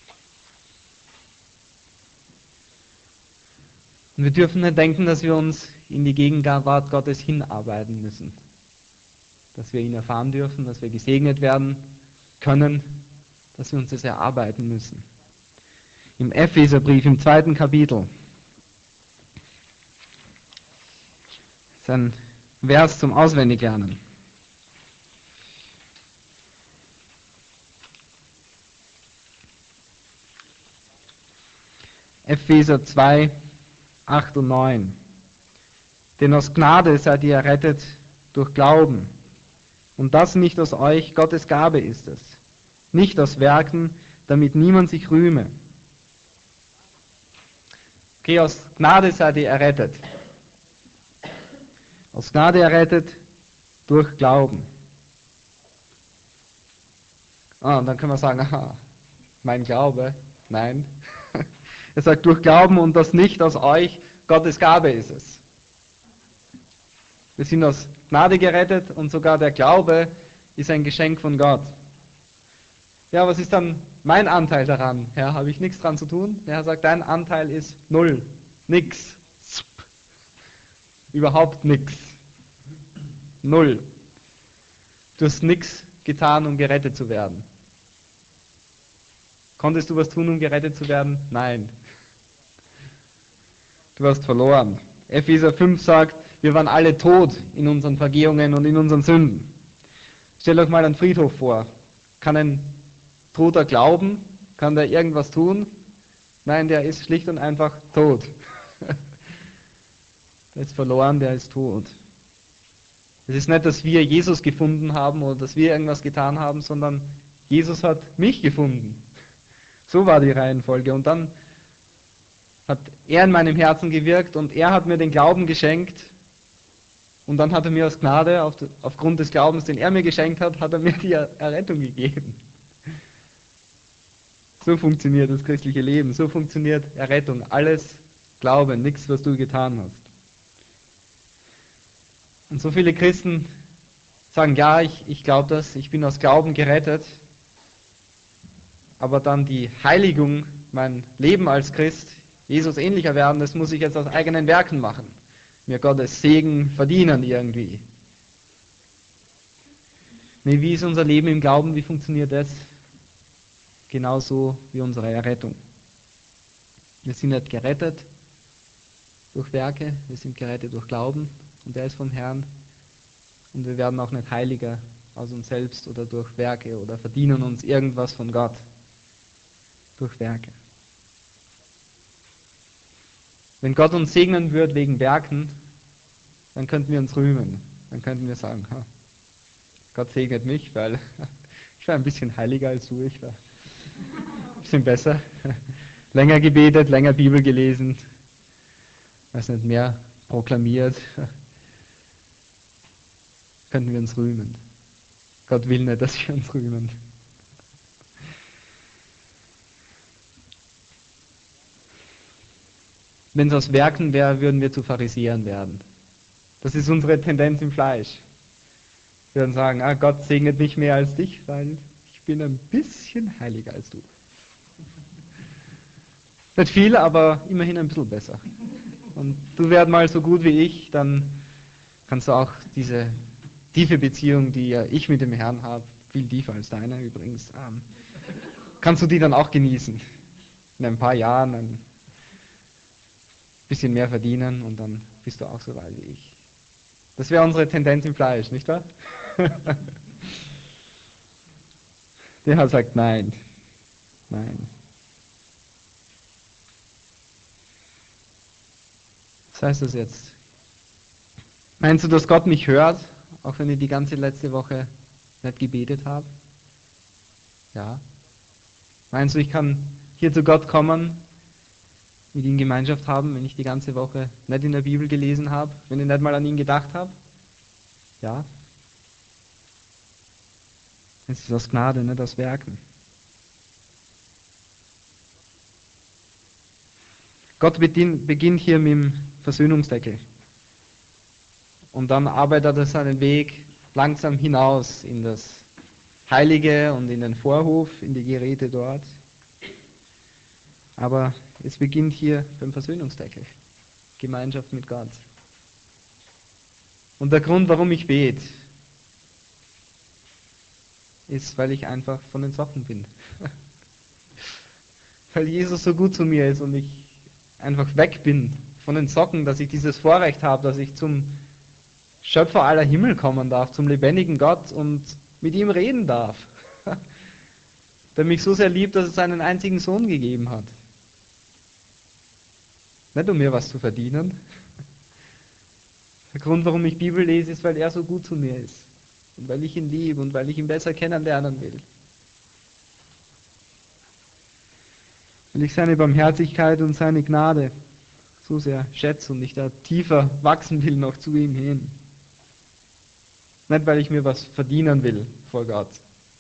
Und wir dürfen nicht denken, dass wir uns in die Gegenwart Gottes hinarbeiten müssen. Dass wir ihn erfahren dürfen, dass wir gesegnet werden können, dass wir uns das erarbeiten müssen. Im Epheserbrief, im 2. Kapitel, ist ein Vers zum Auswendiglernen. Epheser 2, 8 und 9. Denn aus Gnade seid ihr errettet durch Glauben. Und das nicht aus euch, Gottes Gabe ist es. Nicht aus Werken, damit niemand sich rühme. Okay, aus Gnade seid ihr errettet. Aus Gnade errettet durch Glauben. Und dann können wir sagen, aha, mein Glaube, nein. Er sagt durch Glauben und das nicht aus euch, Gottes Gabe ist es. Wir sind aus Gnade gerettet und sogar der Glaube ist ein Geschenk von Gott. Ja, was ist dann mein Anteil daran? Herr, habe ich nichts dran zu tun? Der Herr sagt, dein Anteil ist null, nix, überhaupt nichts, null. Du hast nichts getan, um gerettet zu werden. Konntest du was tun, um gerettet zu werden? Nein. Du hast verloren. Epheser 5 sagt, wir waren alle tot in unseren Vergehungen und in unseren Sünden. Stellt euch mal einen Friedhof vor. Kann ein Toter glauben? Kann der irgendwas tun? Nein, der ist schlicht und einfach tot. Der ist verloren, der ist tot. Es ist nicht, dass wir Jesus gefunden haben oder dass wir irgendwas getan haben, sondern Jesus hat mich gefunden. So war die Reihenfolge. Und dann hat er in meinem Herzen gewirkt und er hat mir den Glauben geschenkt. Und dann hat er mir aus Gnade, aufgrund des Glaubens, den er mir geschenkt hat, hat er mir die Errettung gegeben. So funktioniert das christliche Leben, so funktioniert Errettung. Alles Glaube, nichts, was du getan hast. Und so viele Christen sagen, ja, ich glaube das, ich bin aus Glauben gerettet. Aber dann die Heiligung, mein Leben als Christ, Jesus ähnlicher werden, das muss ich jetzt aus eigenen Werken machen. Mir Gottes Segen verdienen irgendwie. Nee, wie ist unser Leben im Glauben? Wie funktioniert das? Genauso wie unsere Errettung. Wir sind nicht gerettet durch Werke, wir sind gerettet durch Glauben und der ist vom Herrn. Und wir werden auch nicht heiliger aus uns selbst oder durch Werke oder verdienen uns irgendwas von Gott durch Werke. Wenn Gott uns segnen würde wegen Werken, dann könnten wir uns rühmen. Dann könnten wir sagen, Gott segnet mich, weil ich war ein bisschen heiliger als du, ich war ein bisschen besser. Länger gebetet, länger Bibel gelesen, weiß nicht, mehr proklamiert. Könnten wir uns rühmen. Gott will nicht, dass wir uns rühmen. Wenn es aus Werken wäre, würden wir zu Pharisäern werden. Das ist unsere Tendenz im Fleisch. Wir würden sagen, Gott segnet mich mehr als dich, weil ich bin ein bisschen heiliger als du. Nicht viel, aber immerhin ein bisschen besser. Und du wärst mal so gut wie ich, dann kannst du auch diese tiefe Beziehung, die ja ich mit dem Herrn habe, viel tiefer als deine übrigens, kannst du die dann auch genießen. In ein paar Jahren ein bisschen mehr verdienen und dann bist du auch so weit wie ich. Das wäre unsere Tendenz im Fleisch, nicht wahr? Der Herr sagt nein. Nein. Was heißt das jetzt? Meinst du, dass Gott mich hört, auch wenn ich die ganze letzte Woche nicht gebetet habe? Ja. Meinst du, ich kann hier zu Gott kommen, mit ihm Gemeinschaft haben, wenn ich die ganze Woche nicht in der Bibel gelesen habe, wenn ich nicht mal an ihn gedacht habe? Ja. Es ist aus Gnade, nicht aus Werken. Gott beginnt hier mit dem Versöhnungsdeckel. Und dann arbeitet er seinen Weg langsam hinaus in das Heilige und in den Vorhof, in die Geräte dort. Aber es beginnt hier beim Versöhnungsdeckel. Gemeinschaft mit Gott. Und der Grund, warum ich bete, ist, weil ich einfach von den Socken bin. Weil Jesus so gut zu mir ist und ich einfach weg bin von den Socken, dass ich dieses Vorrecht habe, dass ich zum Schöpfer aller Himmel kommen darf, zum lebendigen Gott und mit ihm reden darf. Der mich so sehr liebt, dass es seinen einzigen Sohn gegeben hat. Nicht um mir was zu verdienen. Der Grund, warum ich Bibel lese, ist, weil er so gut zu mir ist. Und weil ich ihn liebe und weil ich ihn besser kennenlernen will. Weil ich seine Barmherzigkeit und seine Gnade so sehr schätze und ich da tiefer wachsen will noch zu ihm hin. Nicht, weil ich mir was verdienen will vor Gott.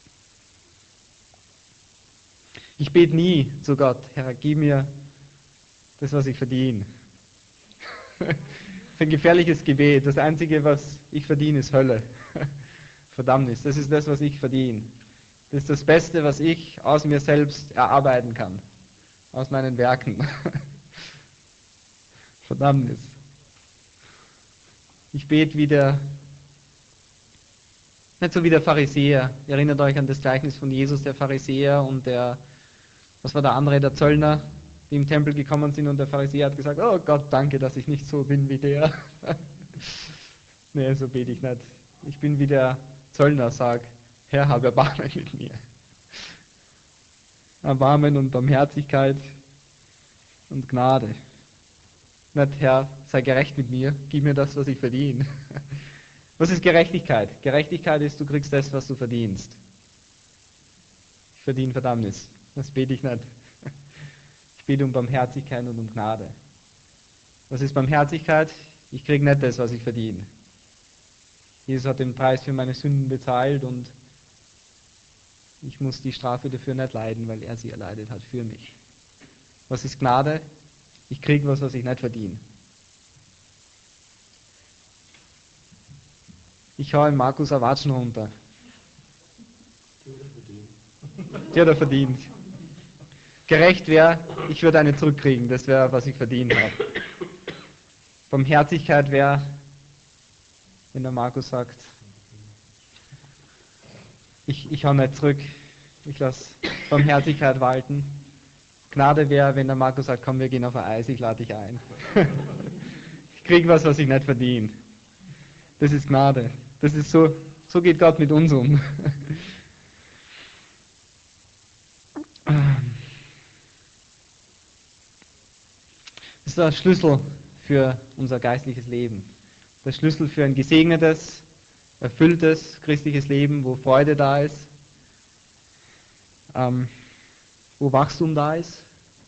Ich bete nie zu Gott, Herr, gib mir das, was ich verdiene. Das ist ein gefährliches Gebet. Das Einzige, was ich verdiene, ist Hölle. Verdammnis. Das ist das, was ich verdiene. Das ist das Beste, was ich aus mir selbst erarbeiten kann. Aus meinen Werken. Verdammnis. Ich bete wieder, nicht so wie der Pharisäer. Ihr erinnert euch an das Gleichnis von Jesus, der Pharisäer und was war der andere, der Zöllner, die im Tempel gekommen sind und der Pharisäer hat gesagt, oh Gott, danke, dass ich nicht so bin wie der. Nee, so bete ich nicht. Ich bin wie der Zöllner, sag, Herr, hab Erbarmen mit mir. Erbarmen und Barmherzigkeit und Gnade. Nicht, Herr, sei gerecht mit mir, gib mir das, was ich verdiene. Was ist Gerechtigkeit? Gerechtigkeit ist, du kriegst das, was du verdienst. Ich verdiene Verdammnis. Das bete ich nicht. Ich bete um Barmherzigkeit und um Gnade. Was ist Barmherzigkeit? Ich kriege nicht das, was ich verdiene. Jesus hat den Preis für meine Sünden bezahlt und ich muss die Strafe dafür nicht leiden, weil er sie erleidet hat für mich. Was ist Gnade? Ich kriege was ich nicht verdiene. Ich hau in Markus ein Watschen runter. Die hat er verdient. Gerecht wäre, ich würde eine zurückkriegen, das wäre, was ich verdient habe. Barmherzigkeit wäre, wenn der Markus sagt, ich hau nicht zurück, ich lasse Barmherzigkeit walten. Gnade wäre, wenn der Markus sagt, komm, wir gehen auf ein Eis, ich lade dich ein. Ich kriege was ich nicht verdiene. Das ist Gnade. Das ist so geht Gott mit uns um. Das ist der Schlüssel für unser geistliches Leben. Der Schlüssel für ein gesegnetes, erfülltes christliches Leben, wo Freude da ist, wo Wachstum da ist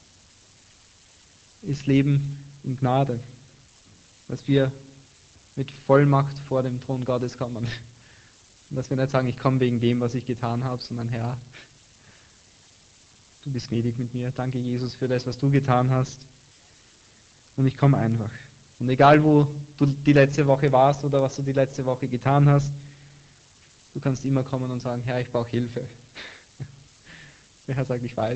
Leben in Gnade. Dass wir mit Vollmacht vor dem Thron Gottes kommen. Und dass wir nicht sagen, ich komme wegen dem, was ich getan habe, sondern Herr, du bist gnädig mit mir. Danke, Jesus, für das, was du getan hast. Und ich komme einfach. Und egal, wo du die letzte Woche warst oder was du die letzte Woche getan hast, du kannst immer kommen und sagen, Herr, ich brauche Hilfe. Der Herr sagt, ich weiß.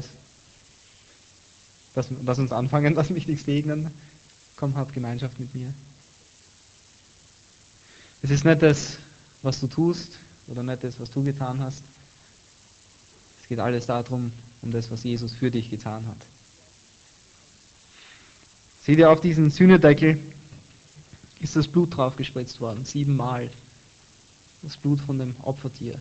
Lass uns anfangen, lass mich nicht segnen. Komm, hab Gemeinschaft mit mir. Es ist nicht das, was du tust oder nicht das, was du getan hast. Es geht alles darum, um das, was Jesus für dich getan hat. Seht ihr, auf diesen Sühnedeckel ist das Blut drauf gespritzt worden, 7 Mal. Das Blut von dem Opfertier.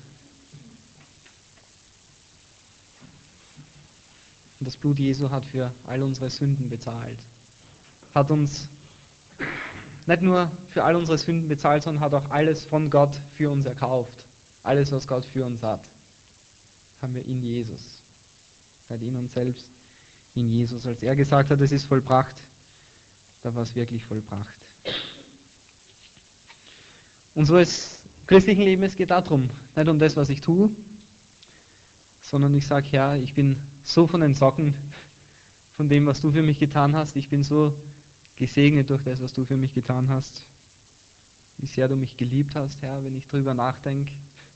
Und das Blut Jesu hat für all unsere Sünden bezahlt. Hat uns nicht nur für all unsere Sünden bezahlt, sondern hat auch alles von Gott für uns erkauft. Alles, was Gott für uns hat, haben wir in Jesus. Nicht in uns selbst, in Jesus. Als er gesagt hat, es ist vollbracht, da war es wirklich vollbracht. Und so ist im christlichen Leben, es geht darum, nicht um das, was ich tue, sondern ich sage, Herr, ich bin so von den Socken von dem, was du für mich getan hast. Ich bin so gesegnet durch das, was du für mich getan hast. Wie sehr du mich geliebt hast, Herr, wenn ich drüber nachdenke.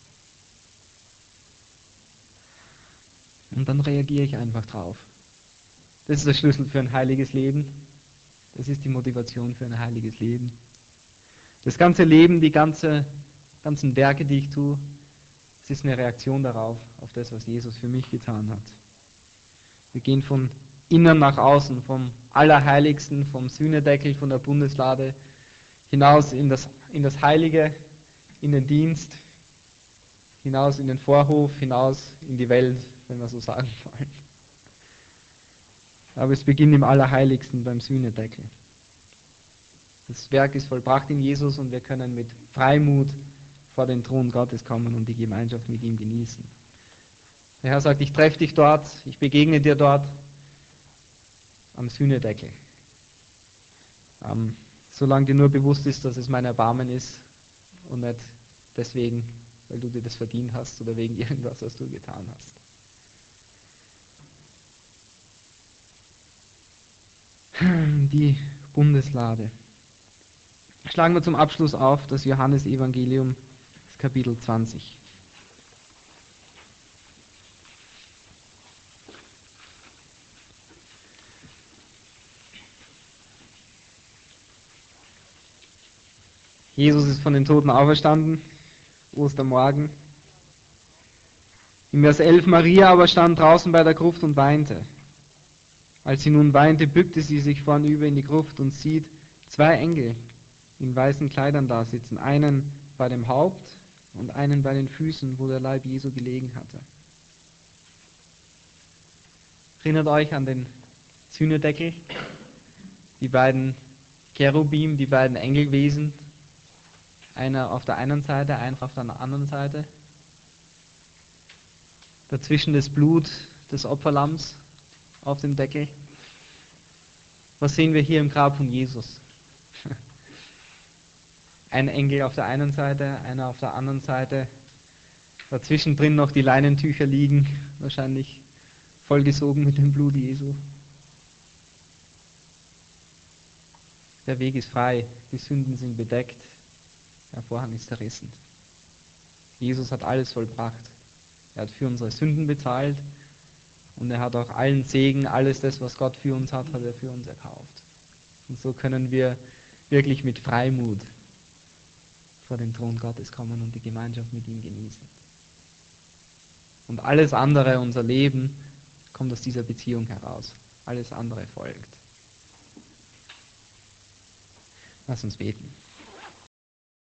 Und dann reagiere ich einfach drauf. Das ist der Schlüssel für ein heiliges Leben. Das ist die Motivation für ein heiliges Leben. Das ganze Leben, die ganzen Werke, die ich tue, es ist eine Reaktion darauf, auf das, was Jesus für mich getan hat. Wir gehen von innen nach außen, vom Allerheiligsten, vom Sühnedeckel, von der Bundeslade, hinaus in das Heilige, in den Dienst, hinaus in den Vorhof, hinaus in die Welt, wenn wir so sagen wollen. Aber es beginnt im Allerheiligsten beim Sühnedeckel. Das Werk ist vollbracht in Jesus und wir können mit Freimut vor den Thron Gottes kommen und die Gemeinschaft mit ihm genießen. Der Herr sagt, ich treffe dich dort, ich begegne dir dort am Sühnedeckel. Solange dir nur bewusst ist, dass es mein Erbarmen ist und nicht deswegen, weil du dir das verdient hast oder wegen irgendwas, was du getan hast. Die Bundeslade. Schlagen wir zum Abschluss auf das Johannesevangelium, das Kapitel 20. Jesus ist von den Toten auferstanden, Ostermorgen. Im Vers 11, Maria aber stand draußen bei der Gruft und weinte. Als sie nun weinte, bückte sie sich vornüber in die Gruft und sieht 2 Engel in weißen Kleidern da sitzen, einen bei dem Haupt und einen bei den Füßen, wo der Leib Jesu gelegen hatte. Erinnert euch an den Sühnedeckel, die beiden Cherubim, die beiden Engelwesen, einer auf der einen Seite, einer auf der anderen Seite. Dazwischen das Blut des Opferlamms auf dem Deckel. Was sehen wir hier im Grab von Jesus? Ein Engel auf der einen Seite, einer auf der anderen Seite. Dazwischen drin noch die Leinentücher liegen, wahrscheinlich vollgesogen mit dem Blut Jesu. Der Weg ist frei, die Sünden sind bedeckt, der Vorhang ist zerrissen. Jesus hat alles vollbracht. Er hat für unsere Sünden bezahlt und er hat auch allen Segen, alles das, was Gott für uns hat, hat er für uns erkauft. Und so können wir wirklich mit Freimut vor den Thron Gottes kommen und die Gemeinschaft mit ihm genießen. Und alles andere, unser Leben, kommt aus dieser Beziehung heraus. Alles andere folgt. Lass uns beten.